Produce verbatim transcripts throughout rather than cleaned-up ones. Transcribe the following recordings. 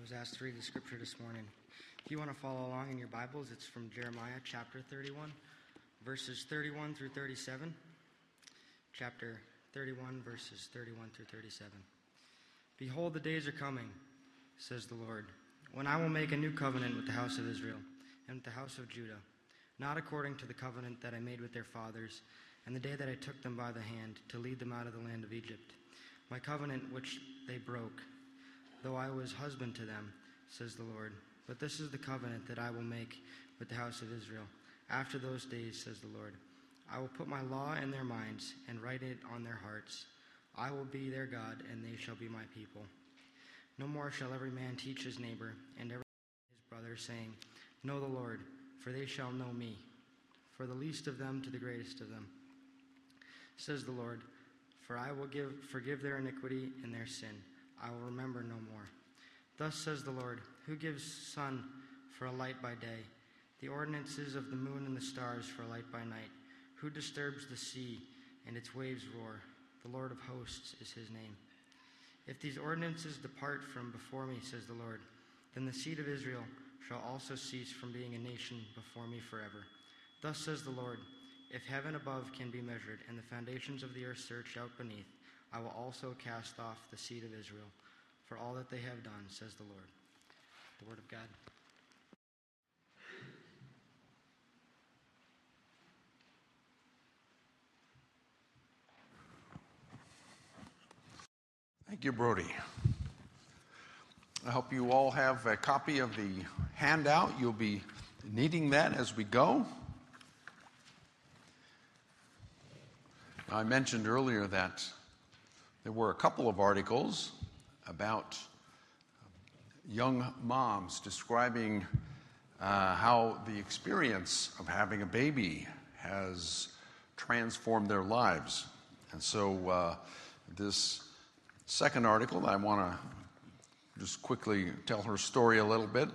was asked to read the scripture this morning. If you want to follow along in your Bibles, it's from Jeremiah chapter thirty-one, verses thirty-one through thirty-seven. Chapter thirty-one, verses thirty-one through thirty-seven. Behold, the days are coming, says the Lord, when I will make a new covenant with the house of Israel and with the house of Judah, not according to the covenant that I made with their fathers, and the day that I took them by the hand to lead them out of the land of Egypt, my covenant which they broke, though I was husband to them, says the Lord. But this is the covenant that I will make with the house of Israel. After those days, says the Lord, I will put my law in their minds and write it on their hearts. I will be their God, and they shall be my people. No more shall every man teach his neighbor and every his brother, saying, Know the Lord, for they shall know me, for the least of them to the greatest of them, says the Lord. For I will give forgive their iniquity and their sin. I will remember no more. Thus says the Lord, who gives sun for a light by day, the ordinances of the moon and the stars for a light by night, who disturbs the sea and its waves roar. The Lord of hosts is his name. If these ordinances depart from before me, says the Lord, then the seed of Israel shall also cease from being a nation before me forever. Thus says the Lord, if heaven above can be measured and the foundations of the earth searched out beneath, I will also cast off the seed of Israel for all that they have done, says the Lord. The word of God. Thank you, Brody. I hope you all have a copy of the handout. You'll be needing that as we go. I mentioned earlier that there were a couple of articles about young moms describing uh, how the experience of having a baby has transformed their lives. And so uh, this second article, I want to just quickly tell her story a little bit.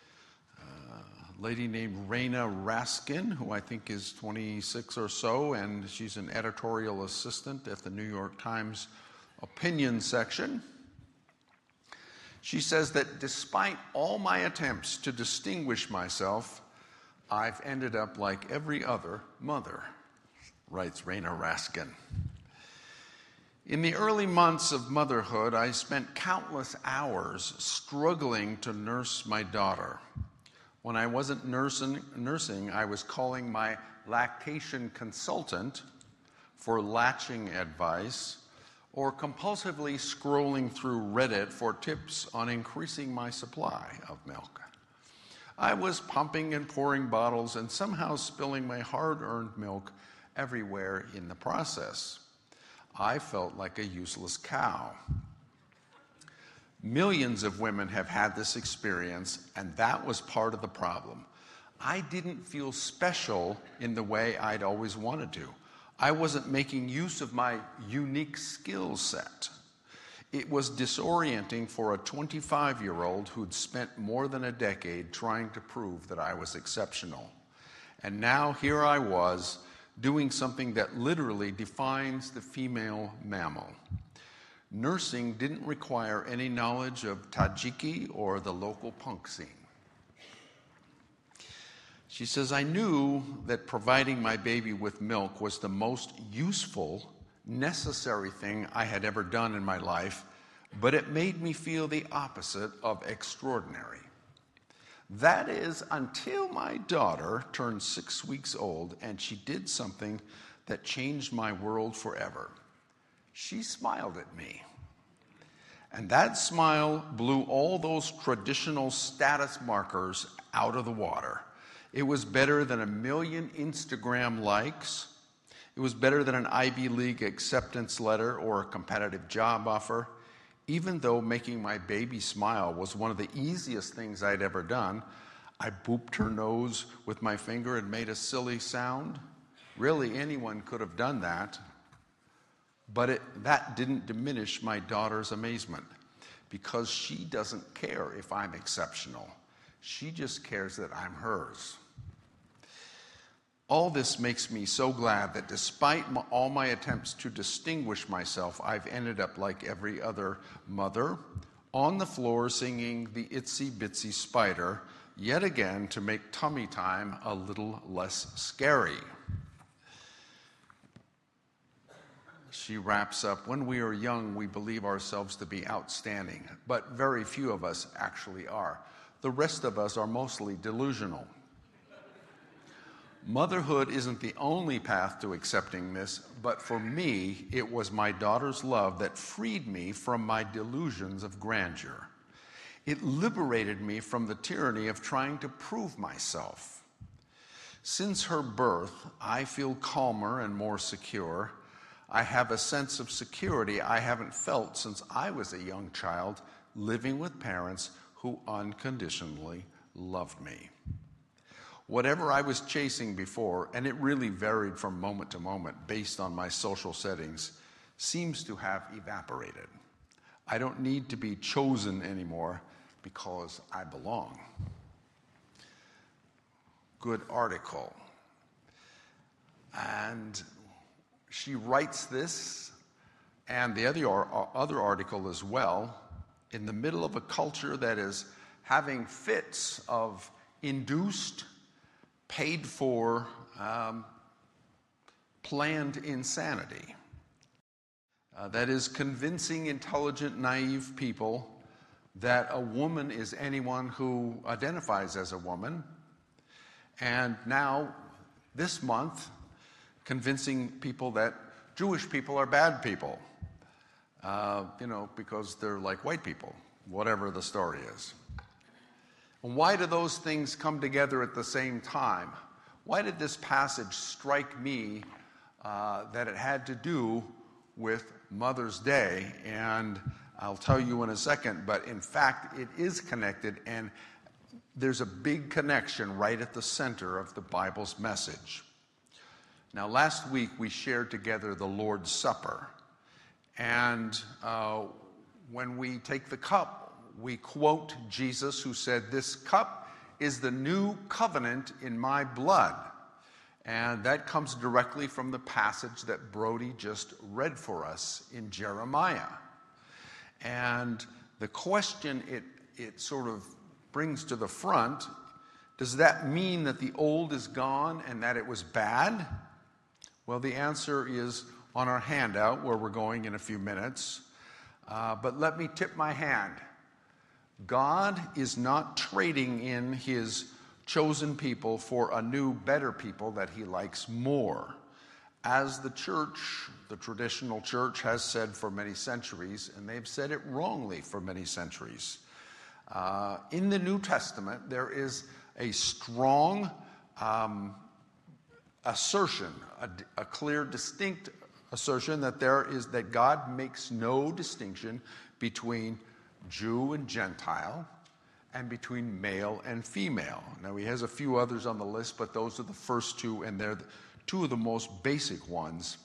A lady named Raina Raskin, who I think is twenty-six or so, and she's an editorial assistant at the New York Times opinion section. She says that despite all my attempts to distinguish myself, I've ended up like every other mother, writes Raina Raskin. In the early months of motherhood, I spent countless hours struggling to nurse my daughter. When I wasn't nursing, nursing, I was calling my lactation consultant for latching advice, or compulsively scrolling through Reddit for tips on increasing my supply of milk. I was pumping and pouring bottles and somehow spilling my hard-earned milk everywhere in the process. I felt like a useless cow. Millions of women have had this experience, and that was part of the problem. I didn't feel special in the way I'd always wanted to. I wasn't making use of my unique skill set. It was disorienting for a twenty-five-year-old who'd spent more than a decade trying to prove that I was exceptional. And now here I was, doing something that literally defines the female mammal. Nursing didn't require any knowledge of Tajiki or the local punk scene. She says, I knew that providing my baby with milk was the most useful, necessary thing I had ever done in my life, but it made me feel the opposite of extraordinary. That is, until my daughter turned six weeks old and she did something that changed my world forever. She smiled at me. And that smile blew all those traditional status markers out of the water. It was better than a million Instagram likes. It was better than an Ivy League acceptance letter or a competitive job offer. Even though making my baby smile was one of the easiest things I'd ever done, I booped her nose with my finger and made a silly sound. Really, anyone could have done that. But it, that didn't diminish my daughter's amazement, because she doesn't care if I'm exceptional. She just cares that I'm hers. All this makes me so glad that despite my, all my attempts to distinguish myself, I've ended up like every other mother, on the floor singing the Itsy Bitsy Spider, yet again to make tummy time a little less scary. She wraps up, when we are young, we believe ourselves to be outstanding, but very few of us actually are. The rest of us are mostly delusional. Motherhood isn't the only path to accepting this, but for me, it was my daughter's love that freed me from my delusions of grandeur. It liberated me from the tyranny of trying to prove myself. Since her birth, I feel calmer and more secure. I have a sense of security I haven't felt since I was a young child living with parents who unconditionally loved me. Whatever I was chasing before, and it really varied from moment to moment based on my social settings, seems to have evaporated. I don't need to be chosen anymore because I belong. Good article. And she writes this and the other, other article as well in the middle of a culture that is having fits of induced, paid for, um, planned insanity. Uh, that is convincing, intelligent, naive people that a woman is anyone who identifies as a woman. And now, this month, convincing people that Jewish people are bad people, uh, you know, because they're like white people, whatever the story is. Why do those things come together at the same time? Why did this passage strike me uh, that it had to do with Mother's Day? And I'll tell you in a second, but in fact, it is connected, and there's a big connection right at the center of the Bible's message. Now, last week we shared together the Lord's Supper, and uh, when we take the cup, we quote Jesus, who said, "This cup is the new covenant in my blood." And that comes directly from the passage that Brody just read for us in Jeremiah. And the question it, it sort of brings to the front, does that mean that the old is gone and that it was bad? Well, the answer is on our handout, where we're going in a few minutes. Uh, but let me tip my hand. God is not trading in his chosen people for a new, better people that he likes more. As the church, the traditional church, has said for many centuries, and they've said it wrongly for many centuries, uh, in the New Testament, there is a strong um, assertion, a, a clear, distinct assertion that there is that God makes no distinction between Jew and Gentile, and between male and female. Now, he has a few others on the list, but those are the first two, and they're the, two of the most basic ones.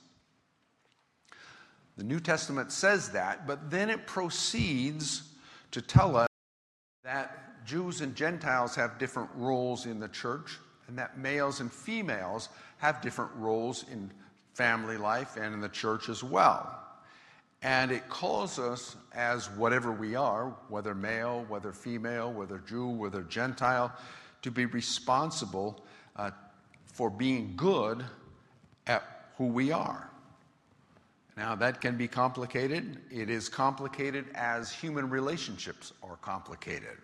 The New Testament says that, but then it proceeds to tell us that Jews and Gentiles have different roles in the church, and that males and females have different roles in family life and in the church as well. And it calls us, as whatever we are, whether male, whether female, whether Jew, whether Gentile, to be responsible uh, for being good at who we are. Now, that can be complicated. It is complicated as human relationships are complicated.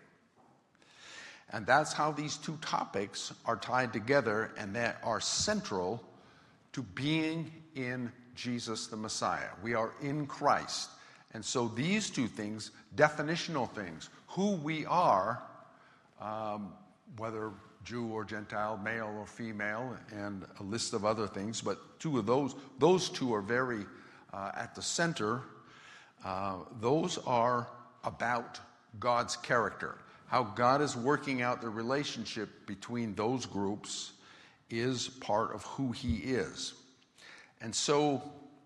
And that's how these two topics are tied together and that are central to being in Jesus the Messiah. We are in Christ. And so these two things, definitional things, who we are, um, whether Jew or Gentile, male or female, and a list of other things, but two of those, those two are very uh, at the center. Uh, those are about God's character. How God is working out the relationship between those groups is part of who he is. And so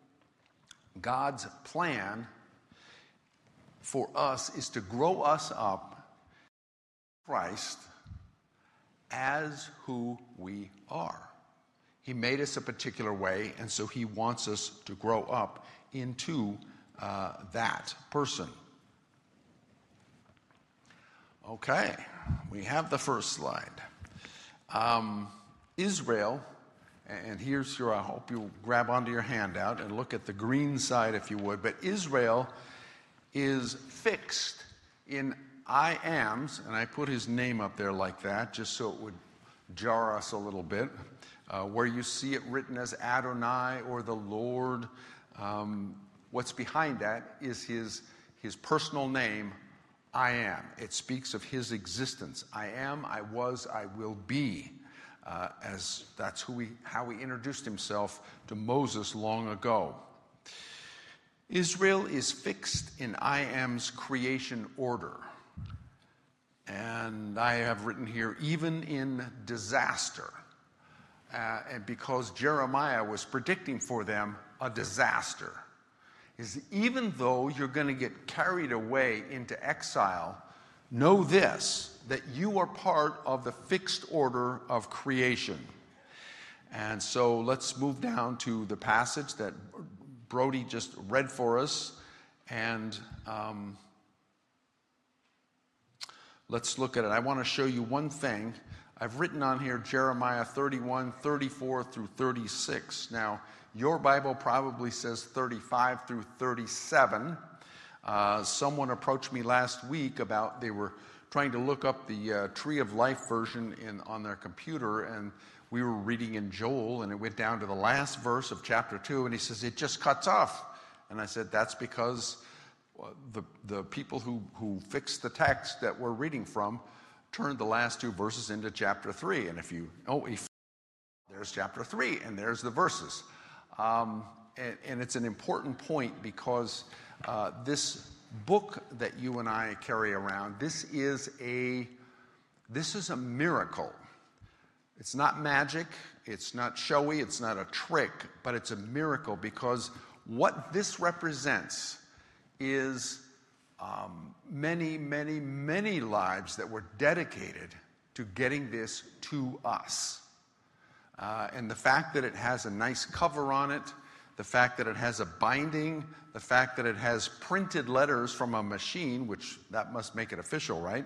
God's plan for us is to grow us up in Christ as who we are. He made us a particular way, and so he wants us to grow up into uh, that person. Okay, we have the first slide. Um, Israel, and here's your, I hope you'll grab onto your handout and look at the green side if you would, but Israel is fixed in I ams, and I put his name up there like that just so it would jar us a little bit, uh, where you see it written as Adonai or the Lord. Um, what's behind that is his, his personal name, I am. It speaks of his existence. I am, I was, I will be. Uh, as that's who he, how he introduced himself to Moses long ago. Israel is fixed in I am's creation order. And I have written here, even in disaster. Uh, and because Jeremiah was predicting for them a disaster. Is even though you're going to get carried away into exile, know this, that you are part of the fixed order of creation. And so let's move down to the passage that Brody just read for us. And um, let's look at it. I want to show you one thing. I've written on here Jeremiah thirty-one, thirty-four through thirty-six. Now, your Bible probably says thirty-five through thirty-seven. Uh, someone approached me last week about they were trying to look up the uh, Tree of Life version in, on their computer, and we were reading in Joel, and it went down to the last verse of chapter two, and he says, it just cuts off. And I said, that's because the, the people who, who fixed the text that we're reading from turned the last two verses into chapter three. And if you, oh, if, there's chapter three, and there's the verses. Um, and, and it's an important point because uh, this book that you and I carry around, this is a, this is a miracle. It's not magic, it's not showy, it's not a trick, but it's a miracle because what this represents is um, many, many, many lives that were dedicated to getting this to us. Uh, and the fact that it has a nice cover on it, the fact that it has a binding, the fact that it has printed letters from a machine, which that must make it official, right?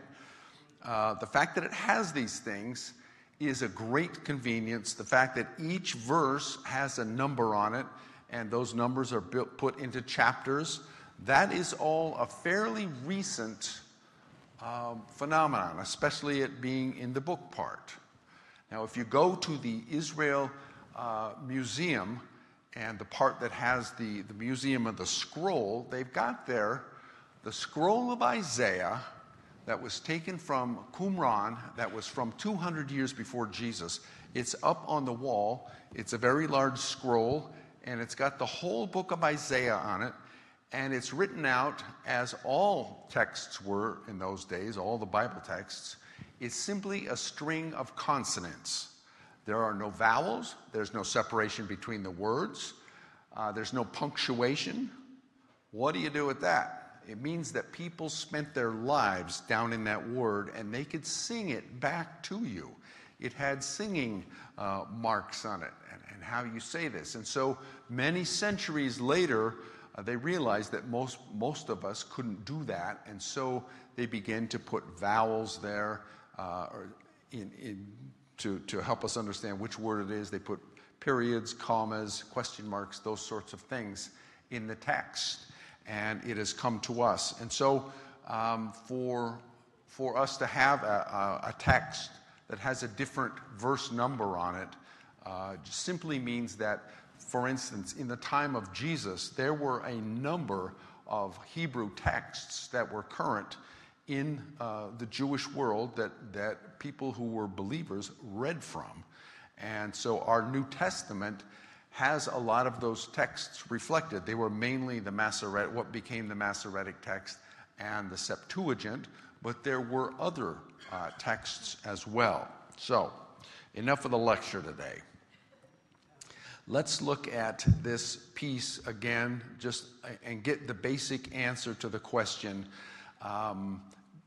Uh, the fact that it has these things is a great convenience. The fact that each verse has a number on it, and those numbers are built, put into chapters, that is all a fairly recent um, phenomenon, especially it being in the book part. Now, if you go to the Israel uh, Museum, and the part that has the, the Museum of the Scroll, they've got there the scroll of Isaiah that was taken from Qumran, that was from two hundred years before Jesus. It's up on the wall. It's a very large scroll, and it's got the whole book of Isaiah on it, and it's written out as all texts were in those days, all the Bible texts. It's simply a string of consonants. There are no vowels. There's no separation between the words. Uh, there's no punctuation. What do you do with that? It means that people spent their lives down in that word, and they could sing it back to you. It had singing uh, marks on it, and, and how you say this. And so many centuries later, uh, they realized that most, most of us couldn't do that, and so they began to put vowels there uh, or in, in To, to help us understand which word it is. They put periods, commas, question marks, those sorts of things in the text. And it has come to us. And so um, for, for us to have a, a, a text that has a different verse number on it uh, simply means that, for instance, in the time of Jesus, there were a number of Hebrew texts that were current in uh, the Jewish world that, that people who were believers read from. And so our New Testament has a lot of those texts reflected. They were mainly the Masoretic, what became the Masoretic text and the Septuagint, but there were other uh, texts as well. So, enough of the lecture today. Let's look at this piece again, just and get the basic answer to the question, um,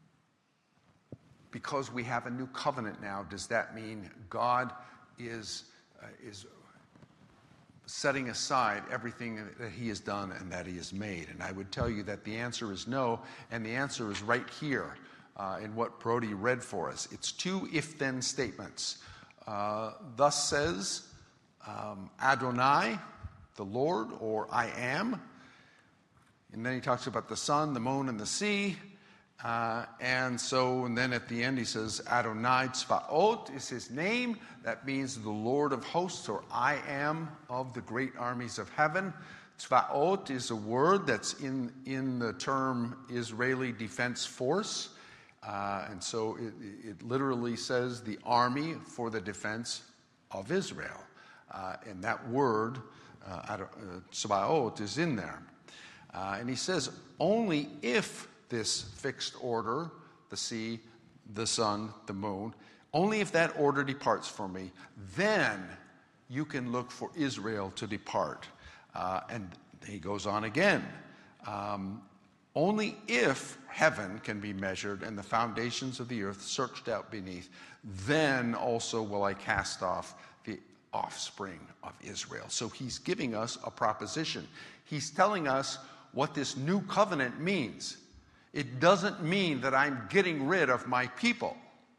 because we have a new covenant now, does that mean God is, uh, is setting aside everything that he has done and that he has made? And I would tell you that the answer is no, and the answer is right here. uh, in what Brody read for us. It's two if-then statements. Uh, thus says um, Adonai, the Lord, or I am. And then he talks about the sun, the moon, and the sea. Uh, and so, and then at the end he says, Adonai Tzvaot is his name. That means the Lord of hosts, or I am of the great armies of heaven. Tzvaot is a word that's in, in the term Israeli Defense Force. Uh, and so it, it literally says the army for the defense of Israel. Uh, and that word, uh, Tzvaot, is in there. Uh, and he says, only if this fixed order, the sea, the sun, the moon, only if that order departs from me, then you can look for Israel to depart. Uh, and he goes on again. Um, only if heaven can be measured and the foundations of the earth searched out beneath, then also will I cast off the offspring of Israel. So he's giving us a proposition. He's telling us what this new covenant means. It doesn't mean that I'm getting rid of my people.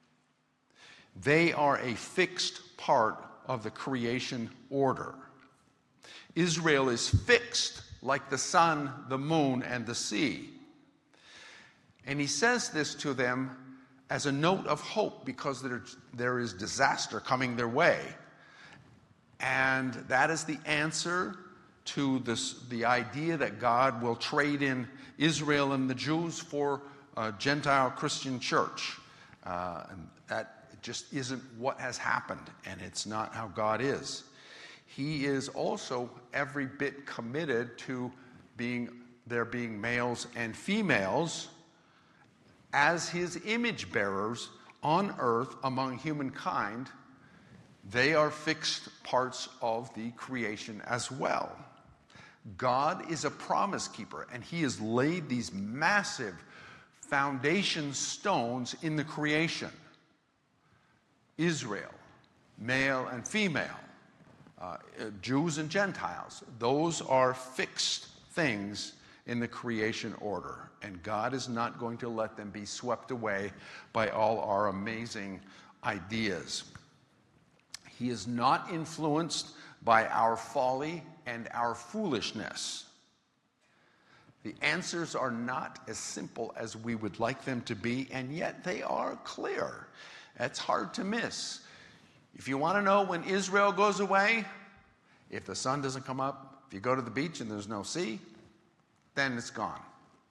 They are a fixed part of the creation order. Israel is fixed like the sun, the moon, and the sea. And he says this to them as a note of hope because there, there is disaster coming their way. And that is the answer to this, the idea that God will trade in Israel and the Jews for a Gentile Christian church. Uh, and that just isn't what has happened, and it's not how God is. He is also every bit committed to being there being males and females as his image bearers on earth among humankind. They are fixed parts of the creation as well. God is a promise keeper, and he has laid these massive foundation stones in the creation. Israel, male and female, uh, Jews and Gentiles, those are fixed things in the creation order, and God is not going to let them be swept away by all our amazing ideas. He is not influenced by our folly and our foolishness. The answers are not as simple as we would like them to be, and yet they are clear. It's hard to miss. If you want to know when Israel goes away, if the sun doesn't come up, if you go to the beach and there's no sea, then it's gone.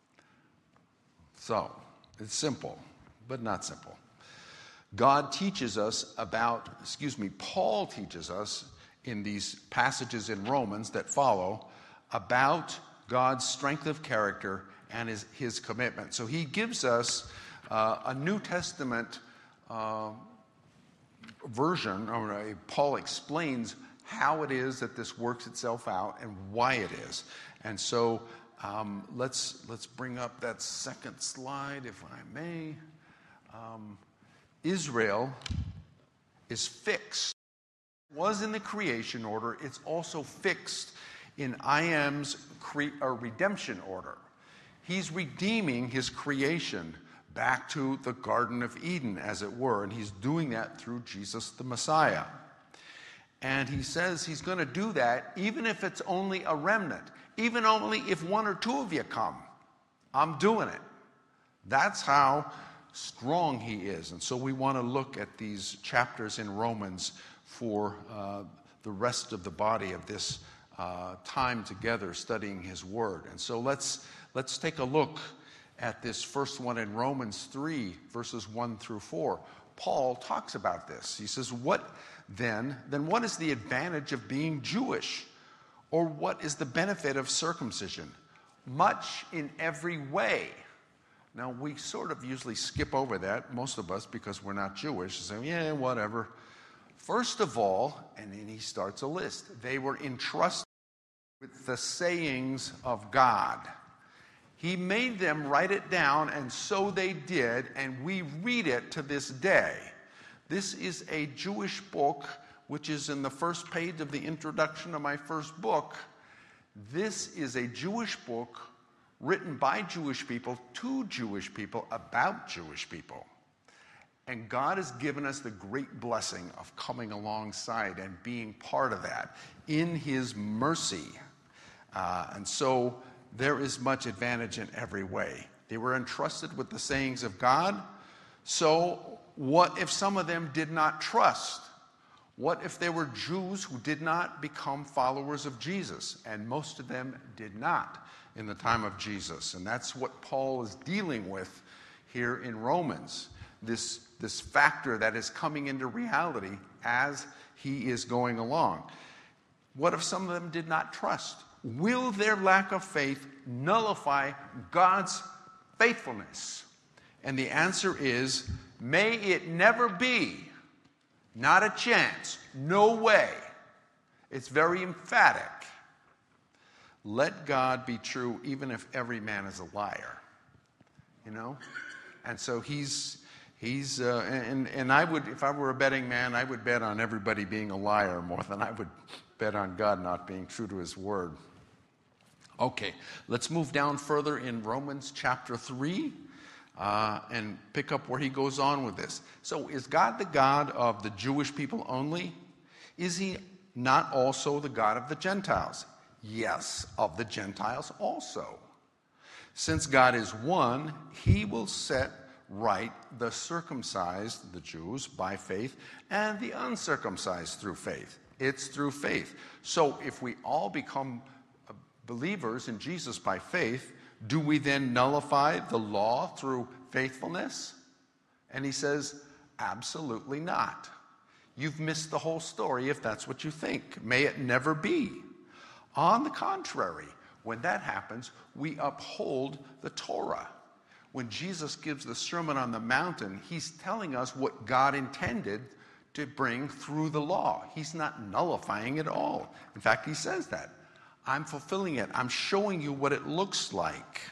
So, it's simple, but not simple. God teaches us about, excuse me, Paul teaches us in these passages in Romans that follow about God's strength of character and his, his commitment. So he gives us uh, a New Testament uh, version, or a, Paul explains how it is that this works itself out and why it is. And so um, let's, let's bring up that second slide, if I may. Um, Israel is fixed. Was in the creation order, it's also fixed in I Am's cre- or redemption order. He's redeeming his creation back to the Garden of Eden, as it were, and he's doing that through Jesus the Messiah. And he says he's going to do that even if it's only a remnant, even only if one or two of you come. I'm doing it. That's how strong he is. And so we want to look at these chapters in Romans for uh, the rest of the body of this uh, time together studying his word. And so let's let's take a look at this first one in Romans three, verses one through four. Paul talks about this. He says, what then? Then what is the advantage of being Jewish? Or what is the benefit of circumcision? Much in every way. Now, we sort of usually skip over that, most of us, because we're not Jewish. Say, yeah, whatever. First of all, and then he starts a list, they were entrusted with the sayings of God. He made them write it down, and so they did, and we read it to this day. This is a Jewish book, which is in the first page of the introduction of my first book. This is a Jewish book written by Jewish people to Jewish people about Jewish people. And God has given us the great blessing of coming alongside and being part of that in his mercy. Uh, and so there is much advantage in every way. They were entrusted with the sayings of God. So what if some of them did not trust? What if there were Jews who did not become followers of Jesus? And most of them did not in the time of Jesus. And that's what Paul is dealing with here in Romans. This, this factor that is coming into reality as he is going along. What if some of them did not trust? Will their lack of faith nullify God's faithfulness? And the answer is, may it never be. Not a chance. No way. It's very emphatic. Let God be true even if every man is a liar. You know? And so he's, he's uh, and, and I would, if I were a betting man, I would bet on everybody being a liar more than I would bet on God not being true to his word. Okay, let's move down further in Romans chapter three. Uh, and pick up where he goes on with this. So is God the God of the Jewish people only? Is he not also the God of the Gentiles? Yes, of the Gentiles also. Since God is one, he will set right the circumcised, the Jews, by faith, and the uncircumcised through faith. It's through faith. So if we all become believers in Jesus by faith, do we then nullify the law through faithfulness? And he says, absolutely not. You've missed the whole story if that's what you think. May it never be. On the contrary, when that happens, we uphold the Torah. When Jesus gives the Sermon on the Mountain, he's telling us what God intended to bring through the law. He's not nullifying it all. In fact, he says that. I'm fulfilling it. I'm showing you what it looks like.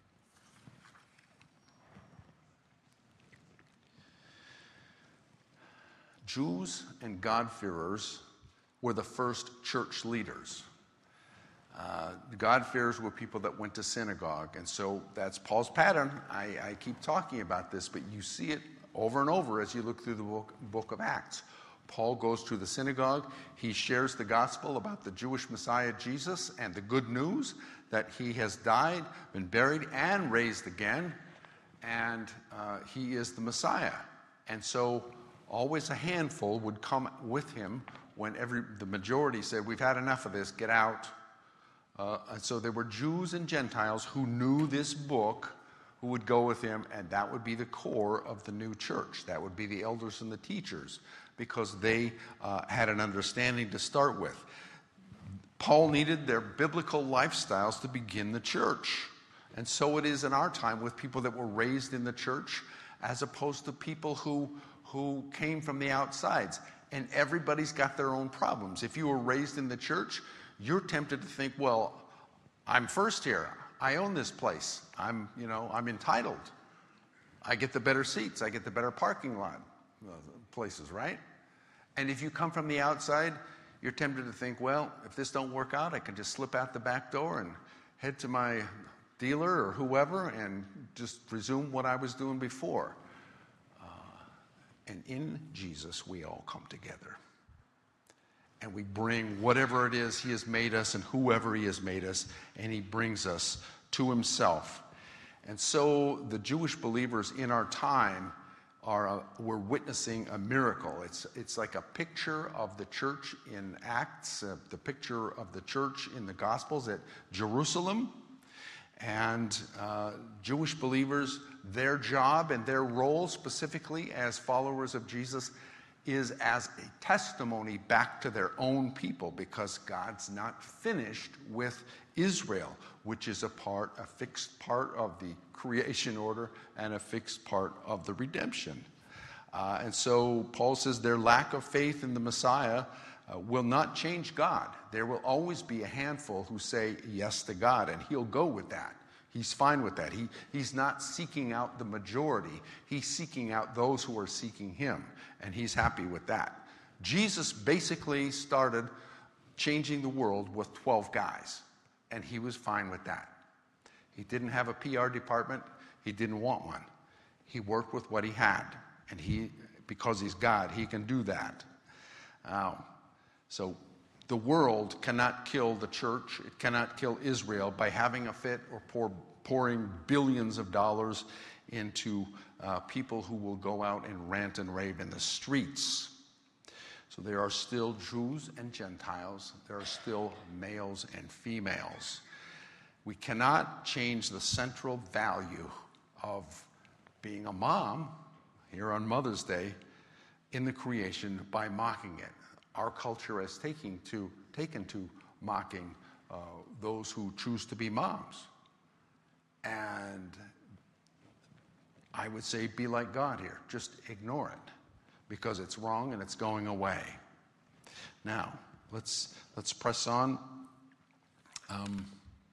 Jews and God-fearers were the first church leaders. Uh, the God-fearers were people that went to synagogue. And so that's Paul's pattern. I, I keep talking about this, but you see it over and over as you look through the book, book of Acts. Paul goes to the synagogue. He shares the gospel about the Jewish Messiah Jesus and the good news that he has died, been buried, and raised again. And uh, he is the Messiah. And so always a handful would come with him when every the majority said, we've had enough of this, get out. Uh, and so there were Jews and Gentiles who knew this book, who would go with him, and that would be the core of the new church. That would be the elders and the teachers, because they uh, had an understanding to start with. Paul needed their biblical lifestyles to begin the church. And so it is in our time with people that were raised in the church as opposed to people who, who came from the outsides. And everybody's got their own problems. If you were raised in the church, you're tempted to think, well, I'm first here. I own this place. I'm, you know, I'm entitled. I get the better seats. I get the better parking lot places, right? And if you come from the outside, you're tempted to think, well, if this don't work out, I can just slip out the back door and head to my dealer or whoever and just resume what I was doing before. Uh, and in Jesus, we all come together. And we bring whatever it is he has made us and whoever he has made us, and he brings us to himself. And so the Jewish believers in our time are uh, we're witnessing a miracle. It's it's like a picture of the church in Acts, uh, the picture of the church in the Gospels at Jerusalem. And uh, Jewish believers, their job and their role specifically as followers of Jesus is as a testimony back to their own people, because God's not finished with Israel, which is a part, a fixed part of the creation order and a fixed part of the redemption. Uh, and so Paul says their lack of faith in the Messiah uh, will not change God. There will always be a handful who say yes to God, and he'll go with that. He's fine with that. He, he's not seeking out the majority. He's seeking out those who are seeking him, and he's happy with that. Jesus basically started changing the world with twelve guys, and he was fine with that. He didn't have a P R department. He didn't want one. He worked with what he had. And he, because he's God, he can do that. Uh, so the world cannot kill the church. It cannot kill Israel by having a fit or pour, pouring billions of dollars into uh, people who will go out and rant and rave in the streets. So there are still Jews and Gentiles. There are still males and females. We cannot change the central value of being a mom here on Mother's Day in the creation by mocking it. Our culture has taken to, taken to mocking uh, those who choose to be moms. And I would say be like God here. Just ignore it because it's wrong and it's going away. Now, let's, let's press on. Um,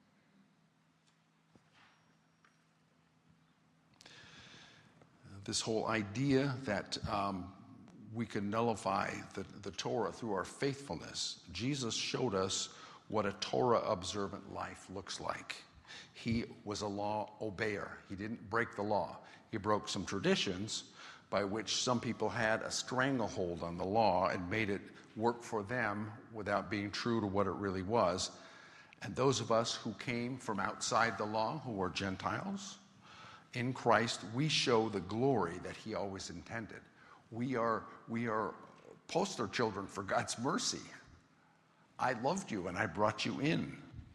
this whole idea that um, we can nullify the, the Torah through our faithfulness. Jesus showed us what a Torah-observant life looks like. He was a law obeyer. He didn't break the law. He broke some traditions by which some people had a stranglehold on the law and made it work for them without being true to what it really was. And those of us who came from outside the law, who were Gentiles, in Christ, we show the glory that he always intended. We are, we are poster children for God's mercy. I loved you and I brought you in.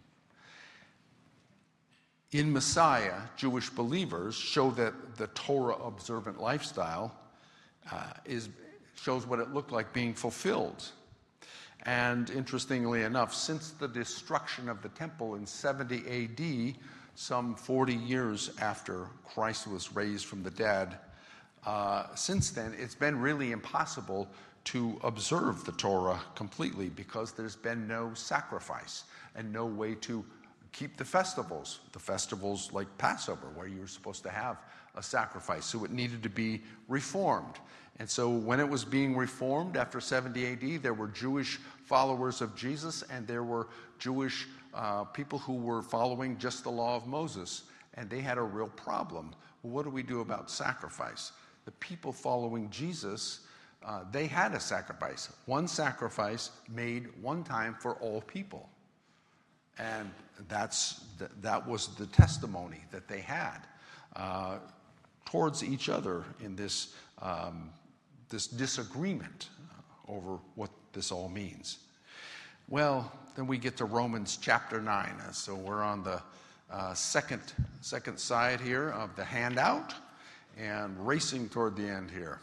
In Messiah, Jewish believers show that the Torah-observant lifestyle uh, is, shows what it looked like being fulfilled. And interestingly enough, since the destruction of the temple in seventy A D, some forty years after Christ was raised from the dead, uh, since then it's been really impossible to observe the Torah completely because there's been no sacrifice and no way to keep the festivals, the festivals like Passover, where you were supposed to have a sacrifice. So it needed to be reformed. And so when it was being reformed after seventy A D, there were Jewish followers of Jesus and there were Jewish uh, people who were following just the law of Moses. And they had a real problem. Well, what do we do about sacrifice? The people following Jesus, uh, they had a sacrifice. One sacrifice made one time for all people. And that's that was the testimony that they had uh, towards each other in this um, this disagreement over what this all means. Well, then we get to Romans chapter nine. So we're on the uh, second second side here of the handout and racing toward the end here.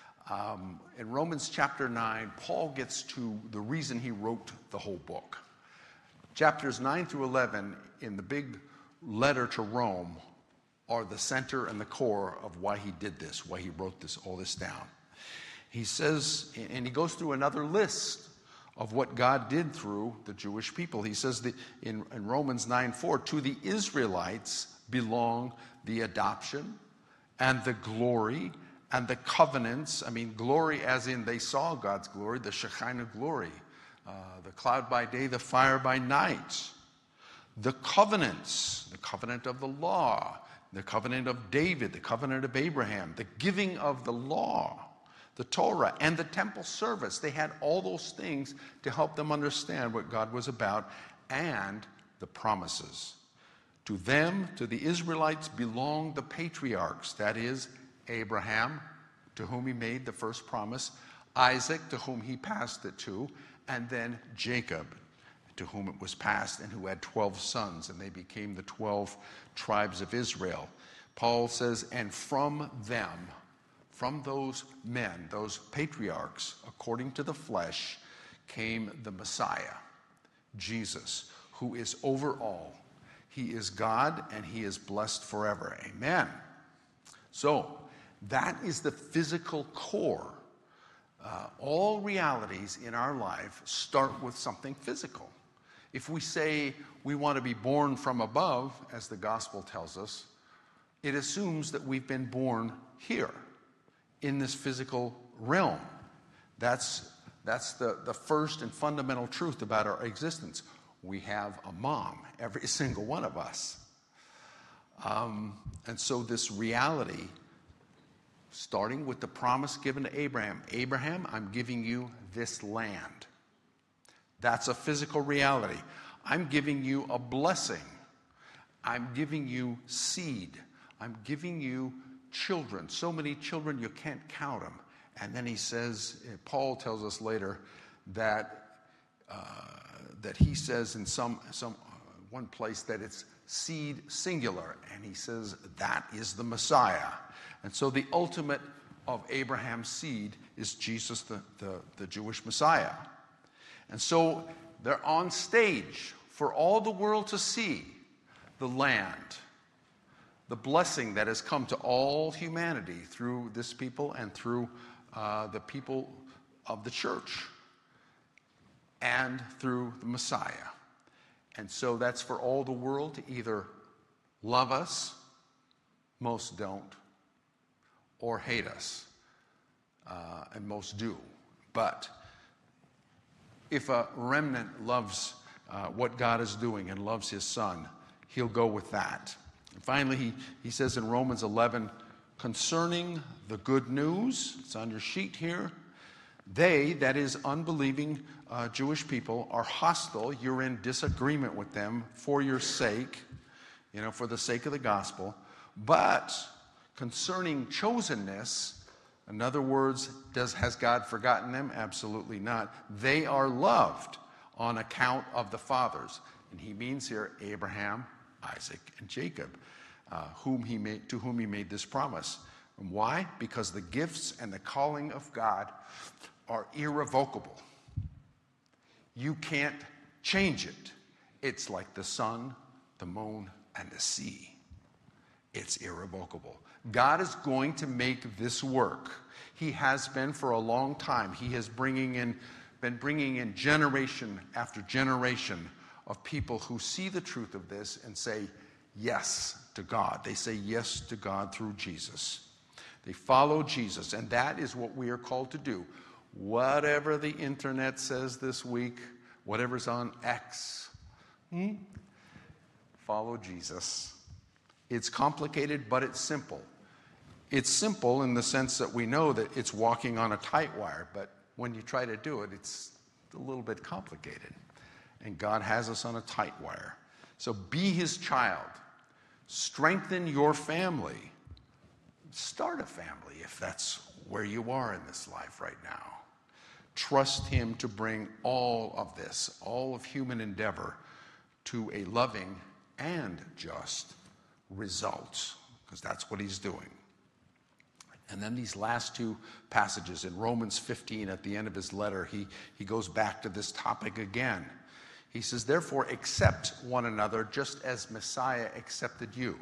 Um, in Romans chapter nine, Paul gets to the reason he wrote the whole book. Chapters nine through eleven in the big letter to Rome are the center and the core of why he did this, why he wrote this, all this down. He says, and he goes through another list of what God did through the Jewish people. He says that in, in Romans nine four, to the Israelites belong the adoption and the glory and the covenants. I mean, glory as in they saw God's glory, the Shekinah glory. Uh, the cloud by day, the fire by night. The covenants, the covenant of the law, the covenant of David, the covenant of Abraham, the giving of the law, the Torah, and the temple service. They had all those things to help them understand what God was about, and the promises. To them, to the Israelites, belong the patriarchs, that is, Abraham, to whom he made the first promise, Isaac, to whom he passed it to, and then Jacob, to whom it was passed, and who had twelve sons, and they became the twelve tribes of Israel. Paul says, and from them, from those men, those patriarchs, according to the flesh, came the Messiah, Jesus, who is over all. He is God, and he is blessed forever. Amen. So, that is the physical core. Uh, all realities in our life start with something physical. If we say we want to be born from above, as the gospel tells us, it assumes that we've been born here, in this physical realm. That's, that's the, the first and fundamental truth about our existence. We have a mom, every single one of us. Um, and so this reality, starting with the promise given to Abraham, Abraham, I'm giving you this land. That's a physical reality. I'm giving you a blessing. I'm giving you seed. I'm giving you children. So many children you can't count them. And then he says, Paul tells us later that uh, that he says in some some uh, one place that it's seed singular, and he says that is the Messiah. And so the ultimate of Abraham's seed is Jesus, the, the, the Jewish Messiah. And so they're on stage for all the world to see the land, the blessing that has come to all humanity through this people and through uh, the people of the church and through the Messiah. And so that's for all the world to either love us, most don't, or hate us, uh, and most do. But if a remnant loves uh, what God is doing and loves his Son, he'll go with that. And finally, he, he says in Romans eleven, concerning the good news, it's on your sheet here, they, that is unbelieving uh, Jewish people, are hostile. You're in disagreement with them for your sake, you know, for the sake of the gospel. But concerning chosenness, in other words, does has God forgotten them? Absolutely not. They are loved on account of the fathers. And he means here Abraham, Isaac, and Jacob, uh, whom he made, to whom he made this promise. And why? Because the gifts and the calling of God are irrevocable. You can't change it. It's like the sun, the moon, and the sea. It's irrevocable. God is going to make this work. He has been for a long time. He has bringing in, been bringing in generation after generation of people who see the truth of this and say yes to God. They say yes to God through Jesus. They follow Jesus, and that is what we are called to do. Whatever the internet says this week, whatever's on X, hmm, follow Jesus. It's complicated, but it's simple. It's simple in the sense that we know that it's walking on a tight wire, but when you try to do it, it's a little bit complicated. And God has us on a tight wire. So be his child. Strengthen your family. Start a family if that's where you are in this life right now. Trust him to bring all of this, all of human endeavor, to a loving and just result, because that's what he's doing. And then these last two passages in Romans fifteen, at the end of his letter, he, he goes back to this topic again. He says, therefore, accept one another just as Messiah accepted you,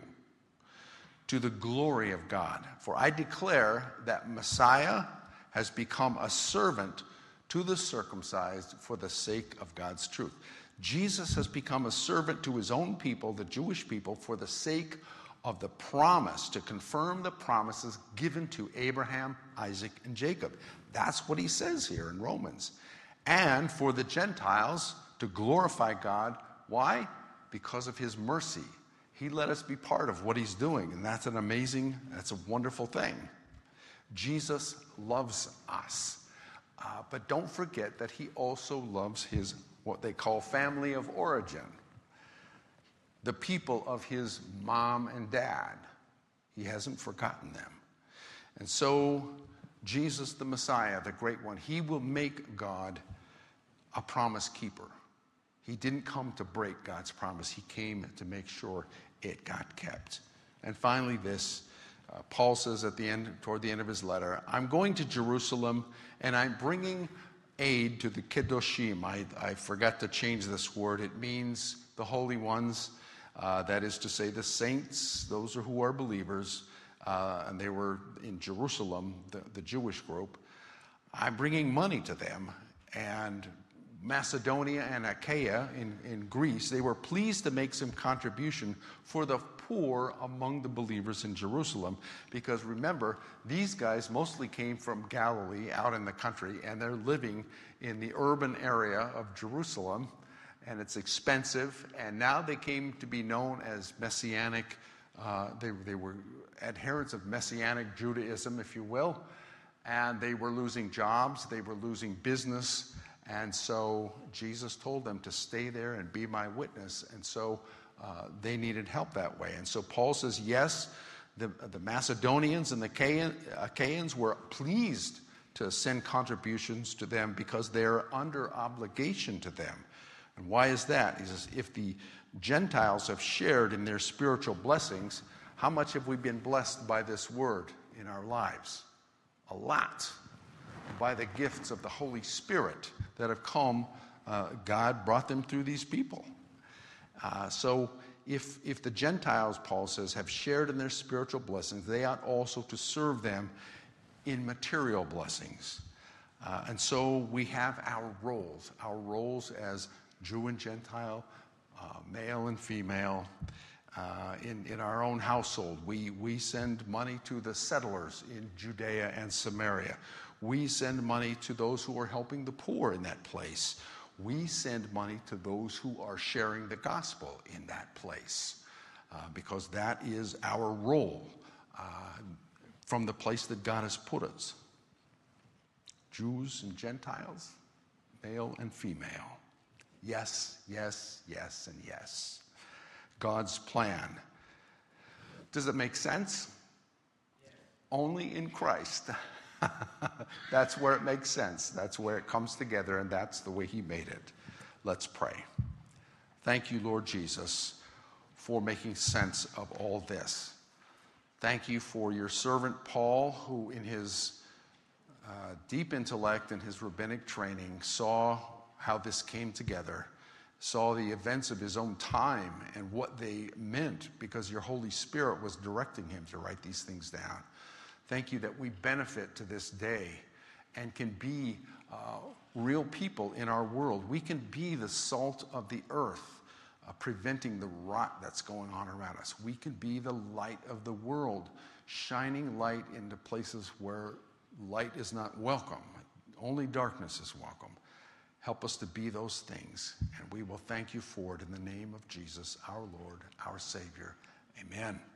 to the glory of God. For I declare that Messiah has become a servant to the circumcised for the sake of God's truth. Jesus has become a servant to his own people, the Jewish people, for the sake of the promise, to confirm the promises given to Abraham, Isaac, and Jacob. That's what he says here in Romans. And for the Gentiles, to glorify God. Why? Because of his mercy. He let us be part of what he's doing, and that's an amazing, that's a wonderful thing. Jesus loves us. Uh, but don't forget that he also loves his, what they call family of origin, the people of his mom and dad. He hasn't forgotten them. And so Jesus, the Messiah, the great one, he will make God a promise keeper. He didn't come to break God's promise. He came to make sure it got kept. And finally this, uh, Paul says at the end, toward the end of his letter, I'm going to Jerusalem and I'm bringing aid to the Kedoshim. I, I forgot to change this word. It means the holy ones. Uh, that is to say the saints, those who are believers, uh, and they were in Jerusalem, the, the Jewish group. I'm bringing money to them, and Macedonia and Achaia in, in Greece, they were pleased to make some contribution for the poor among the believers in Jerusalem, because remember, these guys mostly came from Galilee out in the country, and they're living in the urban area of Jerusalem, and it's expensive, and now they came to be known as Messianic Uh, they, they were adherents of Messianic Judaism, if you will, and they were losing jobs, they were losing business, and so Jesus told them to stay there and be my witness, and so uh, they needed help that way. And so Paul says, yes, the, the Macedonians and the Achaean, Achaeans were pleased to send contributions to them because they're under obligation to them. And why is that? He says, if the Gentiles have shared in their spiritual blessings, how much have we been blessed by this word in our lives? A lot. By the gifts of the Holy Spirit that have come, uh, God brought them through these people. Uh, so if, if the Gentiles, Paul says, have shared in their spiritual blessings, they ought also to serve them in material blessings. Uh, and so we have our roles, our roles as Jew and Gentile, uh, male and female. Uh, in, in our own household, we, we send money to the settlers in Judea and Samaria. We send money to those who are helping the poor in that place. We send money to those who are sharing the gospel in that place, uh, because that is our role uh, from the place that God has put us. Jews and Gentiles, male and female. Yes, yes, yes, and yes. God's plan. Does it make sense? Yes. Only in Christ. That's where it makes sense. That's where it comes together, and that's the way he made it. Let's pray. Thank you, Lord Jesus, for making sense of all this. Thank you for your servant Paul, who in his uh, deep intellect and his rabbinic training saw how this came together, saw the events of his own time and what they meant, because your Holy Spirit was directing him to write these things down. Thank you that we benefit to this day and can be uh, real people in our world. We can be the salt of the earth, uh, preventing the rot that's going on around us. We can be the light of the world, shining light into places where light is not welcome. Only darkness is welcome. Help us to be those things, and we will thank you for it in the name of Jesus, our Lord, our Savior. Amen.